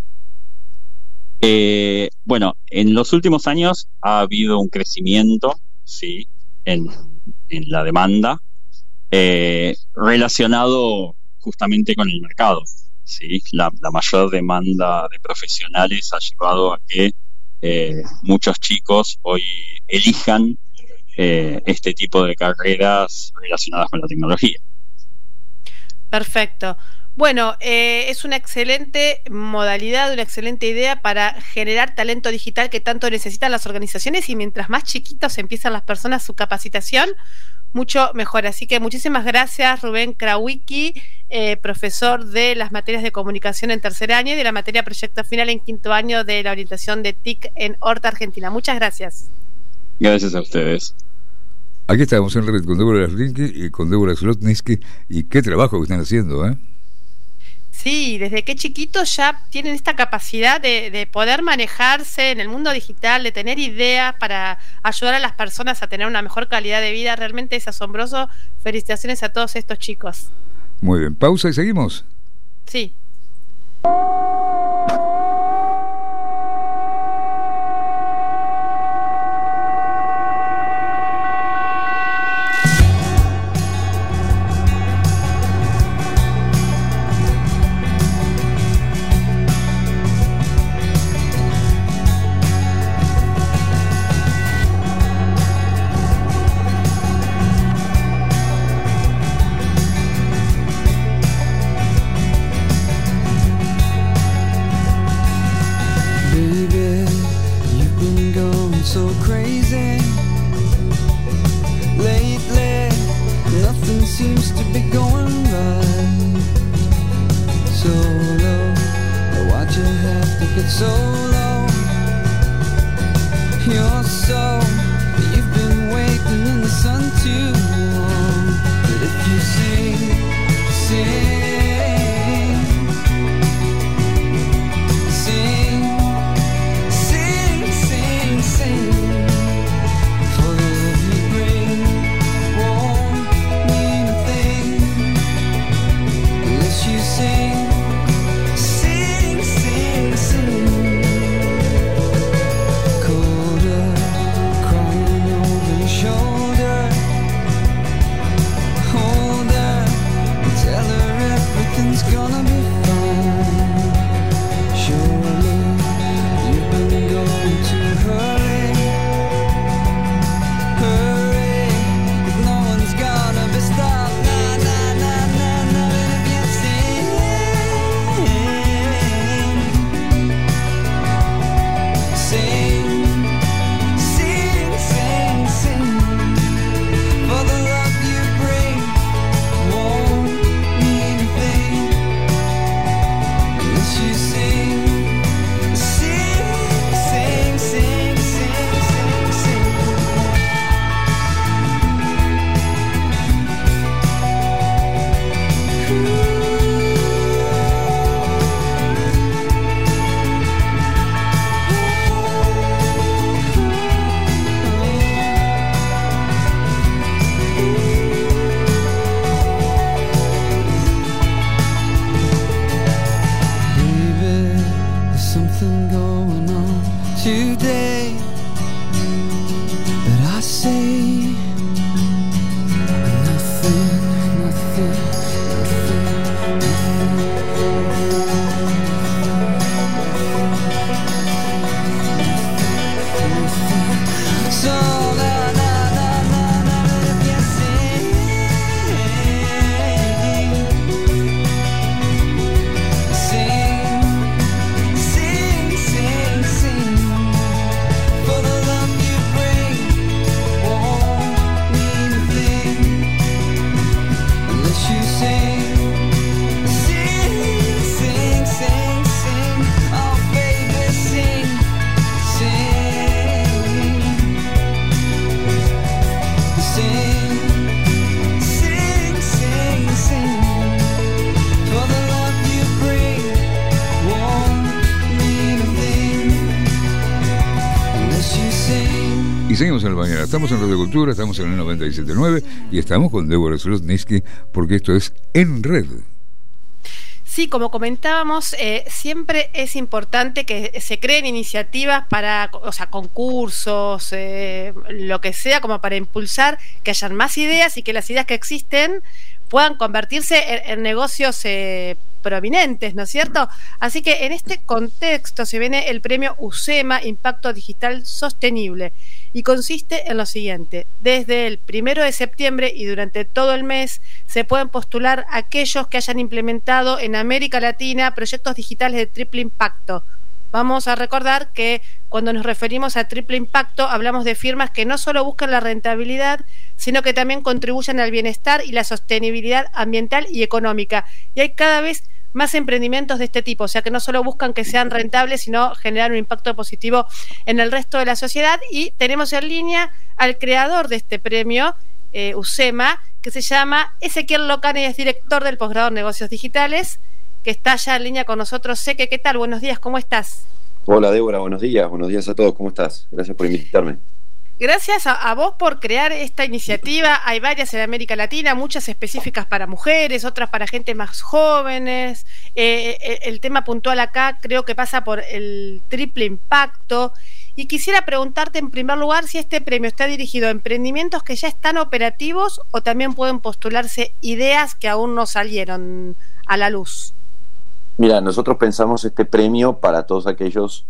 Eh, bueno, en los últimos años ha habido un crecimiento, sí, en, en la demanda, eh, relacionado justamente con el mercado, sí. La, la mayor demanda de profesionales ha llevado a que eh, muchos chicos hoy elijan eh, este tipo de carreras relacionadas con la tecnología. Perfecto. Bueno, eh, es una excelente modalidad, una excelente idea para generar talento digital que tanto necesitan las organizaciones, y mientras más chiquitos empiezan las personas su capacitación, mucho mejor. Así que muchísimas gracias, Rubén Krawicki, eh, profesor de las materias de comunicación en tercer año y de la materia proyecto final en quinto año de la orientación de T I C en O R T Argentina. Muchas gracias. Gracias a ustedes. Aquí estamos en red con Débora Rinke y con Débora Slotniski, y qué trabajo que están haciendo, ¿eh? Sí, desde qué chiquitos ya tienen esta capacidad de, de poder manejarse en el mundo digital, de tener ideas para ayudar a las personas a tener una mejor calidad de vida. Realmente es asombroso. Felicitaciones a todos estos chicos. Muy bien, pausa y seguimos. Sí. So crazy lately, nothing seems to be going right. So low, why'd you have to get so low? You're so, you've And then the sun too warm. But if you sing, sing, sing, sing, sing, sing, for the love you bring won't mean a thing unless you sing, sing, sing, sing. Colder, crying over your shoulder. Hold her, tell her everything's gonna be fine. Surely you've been going too hurry, hurry, 'cause no one's gonna be stopped. Nah, nah, nah, nah, nah. And if you sing, sing, sing, sing, sing, for the love you bring won't mean a thing unless you sing, sing, sing, sing, sing, sing, sing. Baby, there's something going on today that I say nothing, nothing, nothing. So na na na na na, if you sing, sing, sing, sing, sing, for the love you bring won't mean a thing unless you sing, sing, sing, sing, sing. Oh baby, sing, sing, sing, sing, sing, sing, for the love you bring won't mean a thing unless you sing. Y seguimos en la mañana. Estamos en Radio Cultura, estamos en el noventa y siete punto nueve y estamos con Débora Solotnitzky porque esto es En Red. Sí, como comentábamos, eh, siempre es importante que se creen iniciativas para, o sea, concursos, eh, lo que sea, como para impulsar que hayan más ideas y que las ideas que existen puedan convertirse en, en negocios eh, prominentes, ¿no es cierto? Así que en este contexto se viene el premio UCEMA Impacto Digital Sostenible y consiste en lo siguiente: desde el primero de septiembre y durante todo el mes se pueden postular aquellos que hayan implementado en América Latina proyectos digitales de triple impacto. Vamos a recordar que cuando nos referimos a triple impacto hablamos de firmas que no solo buscan la rentabilidad, sino que también contribuyen al bienestar y la sostenibilidad ambiental y económica. Y hay cada vez más emprendimientos de este tipo, o sea que no solo buscan que sean rentables, sino generar un impacto positivo en el resto de la sociedad. Y tenemos en línea al creador de este premio, eh, UCEMA, que se llama Ezequiel Locane y es director del posgrado en Negocios Digitales, que está ya en línea con nosotros. Seque, ¿qué tal? Buenos días, ¿cómo estás? Hola Débora, buenos días, buenos días a todos, ¿cómo estás? Gracias por invitarme. Gracias a, a vos por crear esta iniciativa. Hay varias en América Latina, muchas específicas para mujeres, otras para gente más jóvenes. Eh, eh, el tema puntual acá creo que pasa por el triple impacto. Y quisiera preguntarte en primer lugar si este premio está dirigido a emprendimientos que ya están operativos o también pueden postularse ideas que aún no salieron a la luz. Mira, nosotros pensamos este premio para todos aquellos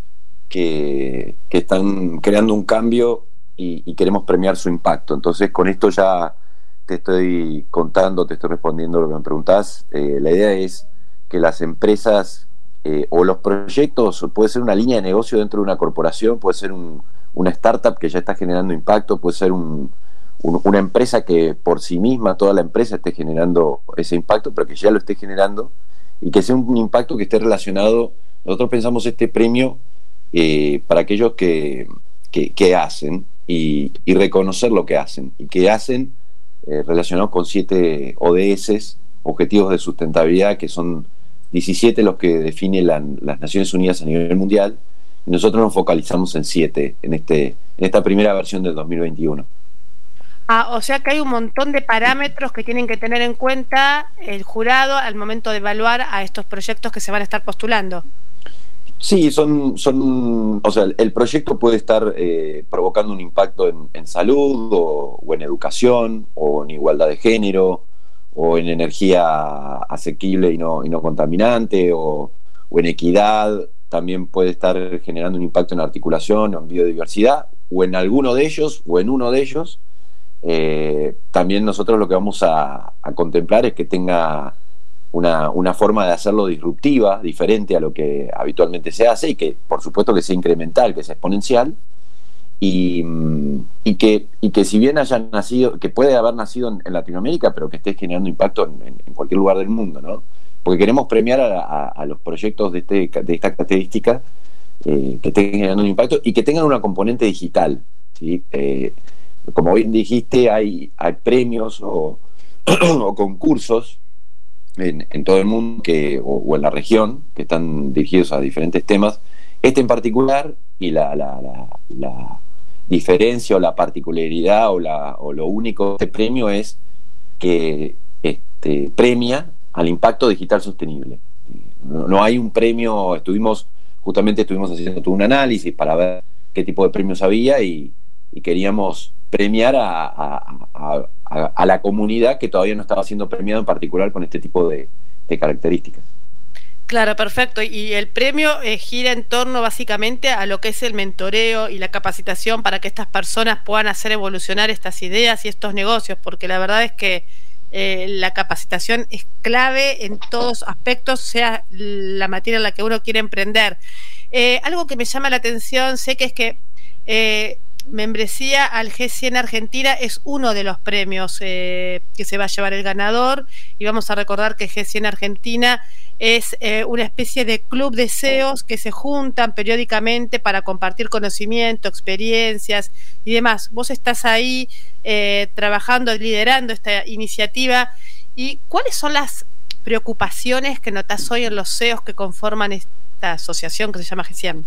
que, que están creando un cambio y, y queremos premiar su impacto. Entonces con esto ya te estoy contando, te estoy respondiendo lo que me preguntás. Eh, la idea es que las empresas eh, o los proyectos, puede ser una línea de negocio dentro de una corporación, puede ser un, una startup que ya está generando impacto, puede ser un, un, una empresa que por sí misma, toda la empresa esté generando ese impacto, pero que ya lo esté generando y que sea un impacto que esté relacionado. Nosotros pensamos este premio eh, para aquellos que, que, que hacen, y, y reconocer lo que hacen, y que hacen eh, relacionados con siete O D S, Objetivos de Sustentabilidad, que son diecisiete los que definen la, las Naciones Unidas a nivel mundial, y nosotros nos focalizamos en siete en, este, en esta primera versión del dos mil veintiuno. Ah, o sea que hay un montón de parámetros que tienen que tener en cuenta el jurado al momento de evaluar a estos proyectos que se van a estar postulando. Sí, son, son, o sea, el proyecto puede estar eh, provocando un impacto en, en salud o, o en educación o en igualdad de género o en energía asequible y no, y no contaminante o, o en equidad. También puede estar generando un impacto en articulación o en biodiversidad o en alguno de ellos o en uno de ellos. Eh, también nosotros lo que vamos a, a contemplar es que tenga una, una forma de hacerlo disruptiva, diferente a lo que habitualmente se hace, y que por supuesto que sea incremental, que sea exponencial, y, y, que, y que si bien haya nacido, que puede haber nacido en, en Latinoamérica, pero que esté generando impacto en, en, en cualquier lugar del mundo, ¿no? Porque queremos premiar a, a, a los proyectos de, este, de esta característica eh, que estén generando un impacto y que tengan una componente digital, ¿sí? Eh, Como bien dijiste, hay, hay premios o, o concursos en, en todo el mundo que, o, o en la región que están dirigidos a diferentes temas. Este en particular, y la, la, la, la diferencia o la particularidad o, la, o lo único de este premio es que este, premia al impacto digital sostenible. No, no hay un premio, estuvimos justamente estuvimos haciendo todo un análisis para ver qué tipo de premios había y, y queríamos premiar a, a, a, a, a la comunidad que todavía no estaba siendo premiada en particular con este tipo de, de características. Claro, perfecto. Y el premio eh, gira en torno básicamente a lo que es el mentoreo y la capacitación para que estas personas puedan hacer evolucionar estas ideas y estos negocios, porque la verdad es que eh, la capacitación es clave en todos aspectos, sea la materia en la que uno quiere emprender. Eh, algo que me llama la atención, sé que es que eh, membresía al G cien Argentina es uno de los premios eh, que se va a llevar el ganador, y vamos a recordar que G cien Argentina es eh, una especie de club de C E Os que se juntan periódicamente para compartir conocimiento, experiencias y demás. Vos estás ahí eh, trabajando, liderando esta iniciativa, y ¿cuáles son las preocupaciones que notás hoy en los C E Os que conforman esta asociación que se llama G cien?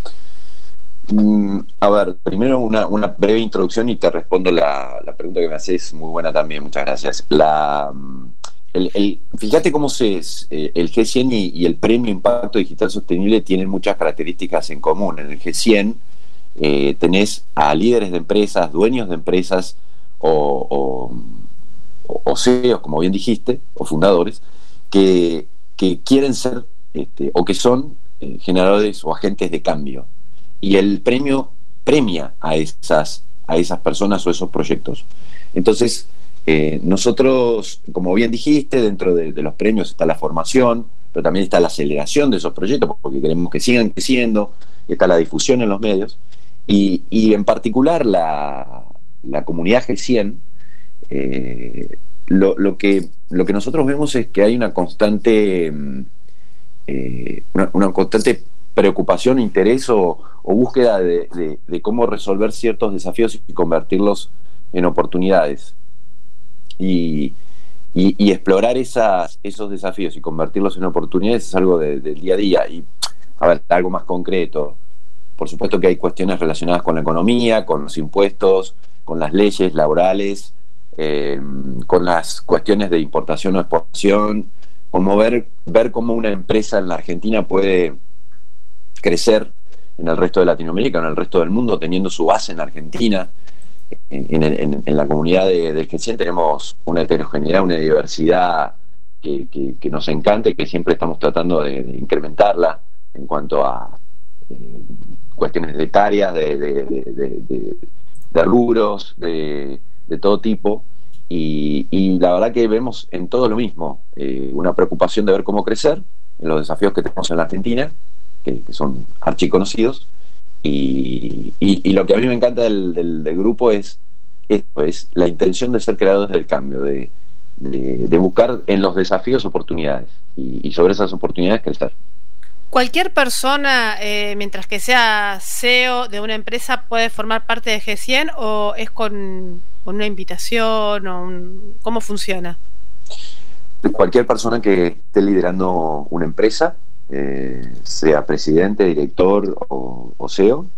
Mm, a ver, primero una, una breve introducción y te respondo la, la pregunta que me haces, muy buena también, muchas gracias. La, el, el, fíjate cómo se eh, el G cien y, y el Premio Impacto Digital Sostenible tienen muchas características en común. En el G cien eh, tenés a líderes de empresas, dueños de empresas o, o, o C E Os, como bien dijiste, o fundadores, que, que quieren ser este, o que son eh, generadores o agentes de cambio. Y el premio premia a esas, a esas personas o esos proyectos. Entonces, eh, nosotros, como bien dijiste, dentro de, de los premios está la formación, pero también está la aceleración de esos proyectos, porque queremos que sigan creciendo, está la difusión en los medios, y, y en particular la, la comunidad G cien, eh, lo, lo, que, lo que nosotros vemos es que hay una constante, eh, una, una constante preocupación, interés o, o búsqueda de, de, de cómo resolver ciertos desafíos y convertirlos en oportunidades. Y, y, y explorar esas, esos desafíos y convertirlos en oportunidades es algo de, del día a día. Y, a ver, algo más concreto. Por supuesto que hay cuestiones relacionadas con la economía, con los impuestos, con las leyes laborales, eh, con las cuestiones de importación o exportación, como ver, ver cómo una empresa en la Argentina puede crecer en el resto de Latinoamérica, en el resto del mundo, teniendo su base en Argentina. En, en, en la comunidad de, del G cien tenemos una heterogeneidad, una diversidad que, que, que nos encanta y que siempre estamos tratando de, de incrementarla en cuanto a eh, cuestiones etarias, de, de, de, de, de, de rubros, de, de todo tipo. Y, y la verdad que vemos en todo lo mismo, eh, una preocupación de ver cómo crecer en los desafíos que tenemos en la Argentina, que, que son archiconocidos, y, y, y lo que a mí me encanta del, del, del grupo es esto, es la intención de ser creadores del cambio, de, de, de buscar en los desafíos oportunidades y, y sobre esas oportunidades crecer. ¿Cualquier persona, eh, mientras que sea C E O de una empresa, puede formar parte de G cien o es con, con una invitación? O un, ¿cómo funciona? Cualquier persona que esté liderando una empresa, eh, sea presidente, director o, o C E O,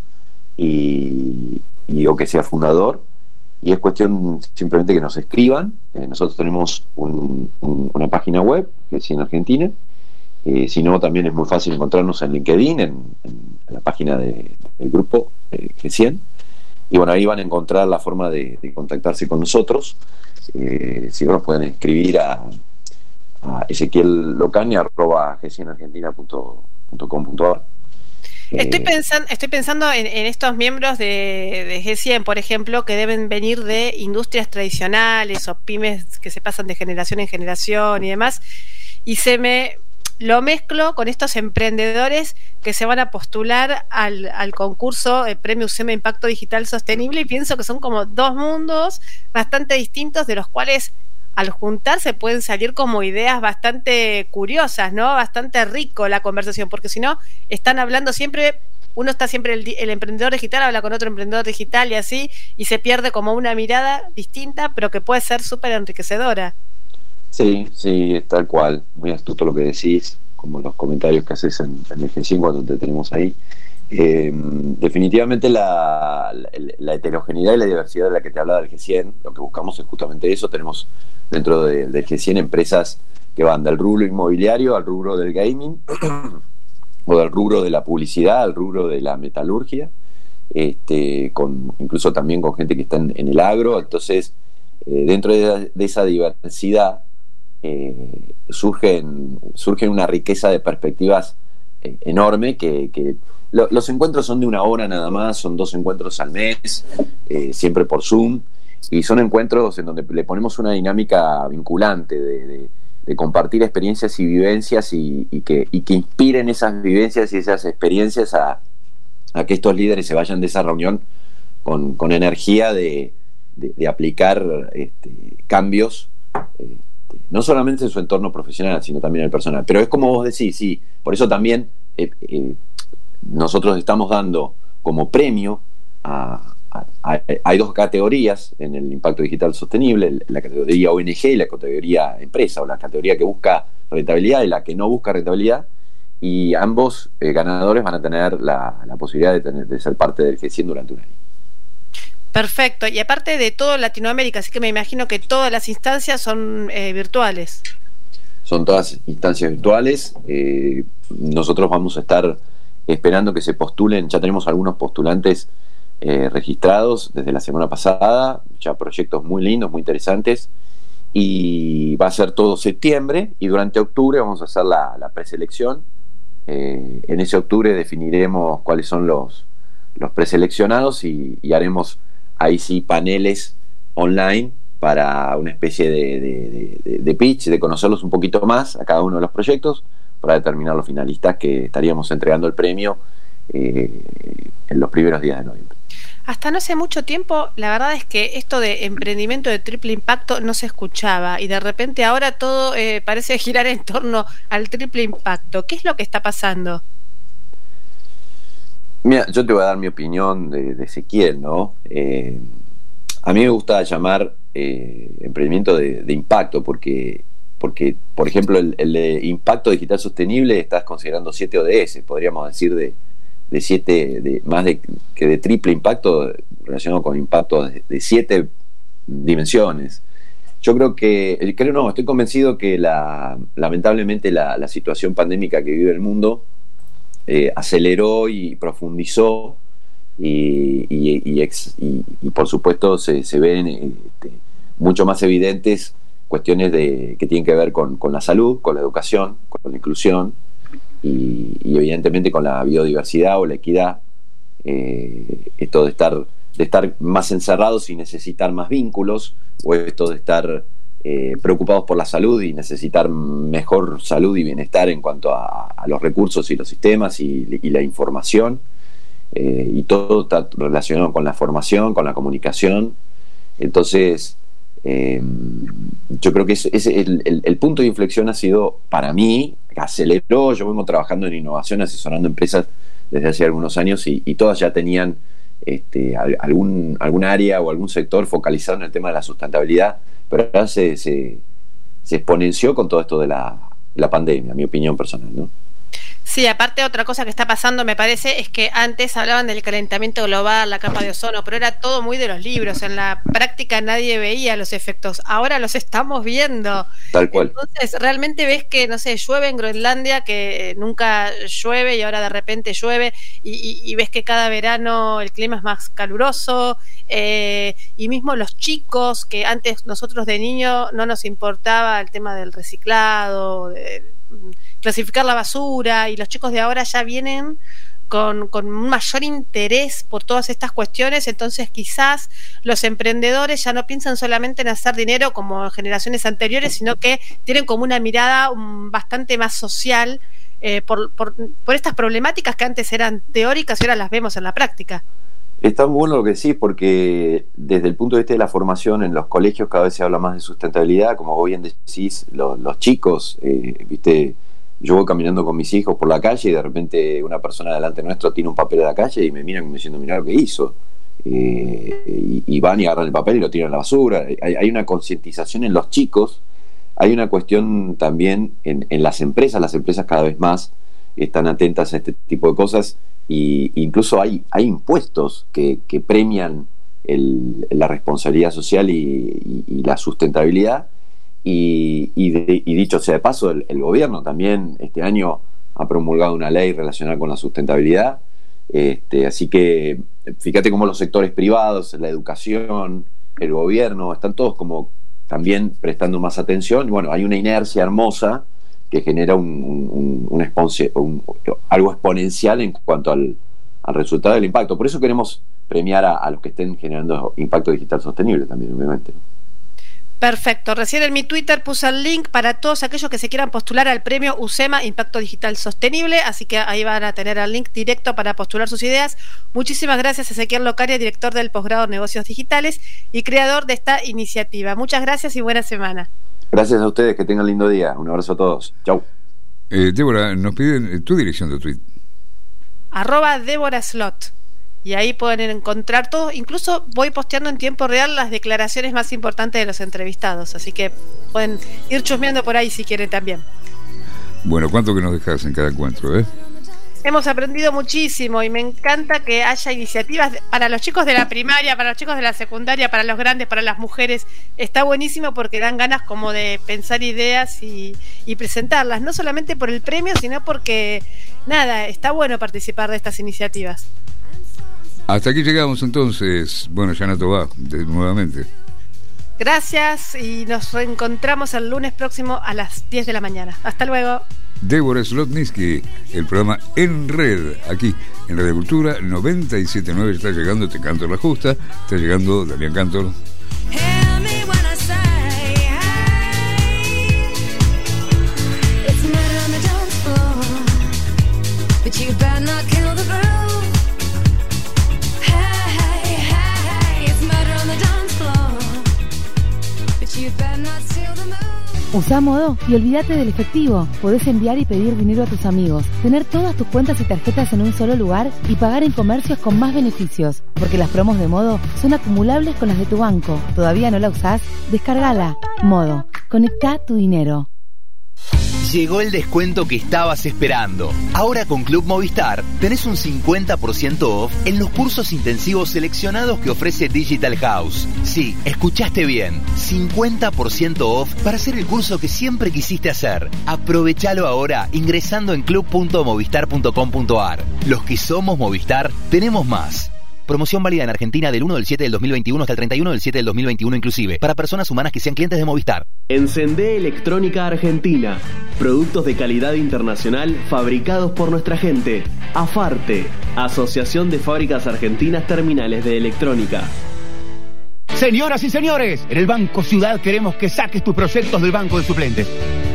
y, y o que sea fundador, y es cuestión simplemente que nos escriban. Eh, nosotros tenemos un, un, una página web, G cien Argentina. Eh, si no, también es muy fácil encontrarnos en LinkedIn, en, en, en la página de, del grupo eh, G cien. Y bueno, ahí van a encontrar la forma de, de contactarse con nosotros. Eh, si no, nos pueden escribir a, a ezequiel locani arroba g cien argentina punto com punto a r. Estoy pensando, estoy pensando en, en estos miembros de, de G cien, por ejemplo, que deben venir de industrias tradicionales o pymes que se pasan de generación en generación y demás, y se me lo mezclo con estos emprendedores que se van a postular al, al concurso eh, Premio U C M Impacto Digital Sostenible, y pienso que son como dos mundos bastante distintos, de los cuales al juntarse pueden salir como ideas bastante curiosas, ¿no? Bastante rico la conversación, porque si no, están hablando siempre, uno está siempre, el, el emprendedor digital habla con otro emprendedor digital y así, y se pierde como una mirada distinta, pero que puede ser súper enriquecedora. Sí, sí, es tal cual, muy astuto lo que decís, como los comentarios que haces en, en el G cien cuando te tenemos ahí. Eh, definitivamente la, la, la heterogeneidad y la diversidad de la que te hablaba del G cien, lo que buscamos es justamente eso. Tenemos dentro de, del G cien empresas que van del rubro inmobiliario al rubro del gaming, o del rubro de la publicidad al rubro de la metalurgia, este, con, incluso también con gente que está en, en el agro. Entonces, eh, dentro de, de esa diversidad eh, surgen, surgen una riqueza de perspectivas eh, enorme que... que lo, los encuentros son de una hora nada más, son dos encuentros al mes, eh, siempre por Zoom, y son encuentros en donde le ponemos una dinámica vinculante de, de, de compartir experiencias y vivencias y, y, que, y que inspiren esas vivencias y esas experiencias a, a que estos líderes se vayan de esa reunión con, con energía de, de, de aplicar este, cambios, este, no solamente en su entorno profesional, sino también en el personal. Pero es como vos decís, sí, por eso también eh, eh, nosotros estamos dando como premio a, a, a, hay dos categorías en el impacto digital sostenible, la categoría O N G y la categoría empresa, o la categoría que busca rentabilidad y la que no busca rentabilidad, y ambos eh, ganadores van a tener la, la posibilidad de, tener, de ser parte del G cien durante un año. Perfecto, y aparte de todo Latinoamérica, así que me imagino que todas las instancias son eh, virtuales. Son todas instancias virtuales. Eh, nosotros vamos a estar esperando que se postulen, ya tenemos algunos postulantes eh, registrados desde la semana pasada, ya proyectos muy lindos, muy interesantes, y va a ser todo septiembre, y durante octubre vamos a hacer la, la preselección. Eh, en ese octubre definiremos cuáles son los, los preseleccionados y, y haremos ahí sí paneles online para una especie de, de, de, de pitch, de conocerlos un poquito más a cada uno de los proyectos, para determinar los finalistas que estaríamos entregando el premio eh, en los primeros días de noviembre. Hasta no hace mucho tiempo, la verdad es que esto de emprendimiento de triple impacto no se escuchaba, y de repente ahora todo eh, parece girar en torno al triple impacto. ¿Qué es lo que está pasando? Mira, yo te voy a dar mi opinión de, de Ezequiel, ¿no? Eh, a mí me gusta llamar eh, emprendimiento de, de impacto porque... porque, por ejemplo, el, el de impacto digital sostenible estás considerando siete O D S, podríamos decir de, de siete, de, más de, que de triple impacto relacionado con impacto de, de siete dimensiones. Yo creo que, creo no, estoy convencido que la, lamentablemente la, la situación pandémica que vive el mundo eh, aceleró y profundizó y, y, y, ex, y, y por supuesto se, se ven este, mucho más evidentes cuestiones de, que tienen que ver con, con la salud, con la educación, con la inclusión y, y evidentemente con la biodiversidad o la equidad. Eh, esto de estar, de estar más encerrados y necesitar más vínculos, o esto de estar eh, preocupados por la salud y necesitar mejor salud y bienestar en cuanto a, a los recursos y los sistemas y, y la información. Eh, y todo está relacionado con la formación, con la comunicación. Entonces, Eh, yo creo que ese, ese, el, el, el punto de inflexión ha sido, para mí, aceleró. Yo vengo trabajando en innovación, asesorando empresas desde hace algunos años y, y todas ya tenían este, algún, algún área o algún sector focalizado en el tema de la sustentabilidad, pero ahora se, se, se exponenció con todo esto de la, la pandemia, mi opinión personal, ¿no? Sí, aparte otra cosa que está pasando, me parece, es que antes hablaban del calentamiento global, la capa de ozono, pero era todo muy de los libros. En la práctica nadie veía los efectos. Ahora los estamos viendo. Tal cual. Entonces, realmente ves que, no sé, llueve en Groenlandia, que nunca llueve y ahora de repente llueve, y, y, y ves que cada verano el clima es más caluroso, eh, y mismo los chicos, que antes nosotros de niño no nos importaba el tema del reciclado, de, clasificar la basura, y los chicos de ahora ya vienen con, con un mayor interés por todas estas cuestiones. Entonces quizás los emprendedores ya no piensan solamente en hacer dinero como en generaciones anteriores, sino que tienen como una mirada um, bastante más social eh, por, por, por estas problemáticas que antes eran teóricas y ahora las vemos en la práctica. Está muy bueno lo que decís, porque desde el punto de vista de la formación en los colegios cada vez se habla más de sustentabilidad. Como vos bien decís, los, los chicos, eh, viste, yo voy caminando con mis hijos por la calle y de repente una persona delante nuestro tiene un papel de la calle y me miran como diciendo, mirá lo que hizo, eh, y, y van y agarran el papel y lo tiran a la basura. Hay, hay una concientización en los chicos, hay una cuestión también en, en las empresas. Las empresas cada vez más están atentas a este tipo de cosas, y incluso hay, hay impuestos que, que premian el, la responsabilidad social y, y, y la sustentabilidad. Y, y, de, y dicho sea de paso, el, el gobierno también este año ha promulgado una ley relacionada con la sustentabilidad. Este, así que fíjate cómo los sectores privados, la educación, el gobierno, están todos como también prestando más atención. Y bueno, hay una inercia hermosa que genera un, un, un, un, un algo exponencial en cuanto al, al resultado del impacto. Por eso queremos premiar a, a los que estén generando impacto digital sostenible también, obviamente. Perfecto. Recién en mi Twitter puse el link para todos aquellos que se quieran postular al premio UCEMA Impacto Digital Sostenible, así que ahí van a tener el link directo para postular sus ideas. Muchísimas gracias a Ezequiel Locaria, director del posgrado en Negocios Digitales y creador de esta iniciativa. Muchas gracias y buena semana. Gracias a ustedes, que tengan lindo día. Un abrazo a todos. Chau. Eh, Débora, nos piden tu dirección de tweet. Arroba Débora Slot. Y ahí pueden encontrar todo. Incluso voy posteando en tiempo real las declaraciones más importantes de los entrevistados. Así que pueden ir chusmeando por ahí si quieren también. Bueno, ¿cuánto que nos dejas en cada encuentro, eh? Hemos aprendido muchísimo y me encanta que haya iniciativas para los chicos de la primaria, para los chicos de la secundaria, para los grandes, para las mujeres. Está buenísimo porque dan ganas como de pensar ideas y, y presentarlas. No solamente por el premio, sino porque, nada, está bueno participar de estas iniciativas. Hasta aquí llegamos entonces. Bueno, Yanato va de, nuevamente. Gracias y nos reencontramos el lunes próximo a las diez de la mañana. Hasta luego. Débora Slotniski, el programa En Red, aquí en Radio Cultura noventa y siete punto nueve. Está llegando Te Canto la Justa, está llegando Damián Cantor. Usa Modo y olvídate del efectivo. Podés enviar y pedir dinero a tus amigos, tener todas tus cuentas y tarjetas en un solo lugar y pagar en comercios con más beneficios. Porque las promos de Modo son acumulables con las de tu banco. ¿Todavía no la usás? Descargala. Modo. Conectá tu dinero. Llegó el descuento que estabas esperando. Ahora con Club Movistar tenés un cincuenta por ciento off en los cursos intensivos seleccionados que ofrece Digital House. Sí, escuchaste bien. cincuenta por ciento off para hacer el curso que siempre quisiste hacer. Aprovechalo ahora ingresando en club punto movistar punto com punto ar. Los que somos Movistar tenemos más. Promoción válida en Argentina del uno del siete del dos mil veintiuno hasta el treinta y uno del siete del dos mil veintiuno inclusive, para personas humanas que sean clientes de Movistar. Encendé Electrónica Argentina. Productos de calidad internacional fabricados por nuestra gente. AFARTE, Asociación de Fábricas Argentinas Terminales de Electrónica. Señoras y señores, en el Banco Ciudad queremos que saques tus proyectos del banco de suplentes.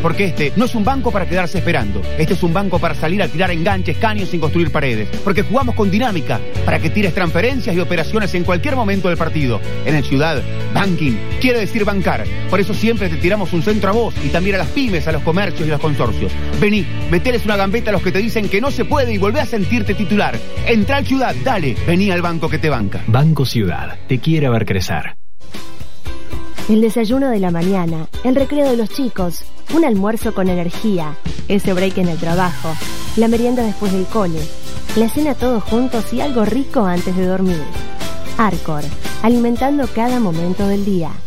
Porque este no es un banco para quedarse esperando. Este es un banco para salir a tirar enganches, caños sin construir paredes. Porque jugamos con dinámica para que tires transferencias y operaciones en cualquier momento del partido. En el Ciudad, banking quiere decir bancar. Por eso siempre te tiramos un centro a vos y también a las pymes, a los comercios y los consorcios. Vení, meteles una gambeta a los que te dicen que no se puede y volvé a sentirte titular. Entra al Ciudad, dale, vení al banco que te banca. Banco Ciudad, te quiere ver crecer. El desayuno de la mañana, el recreo de los chicos, un almuerzo con energía, ese break en el trabajo, la merienda después del cole, la cena todos juntos y algo rico antes de dormir. Arcor, alimentando cada momento del día.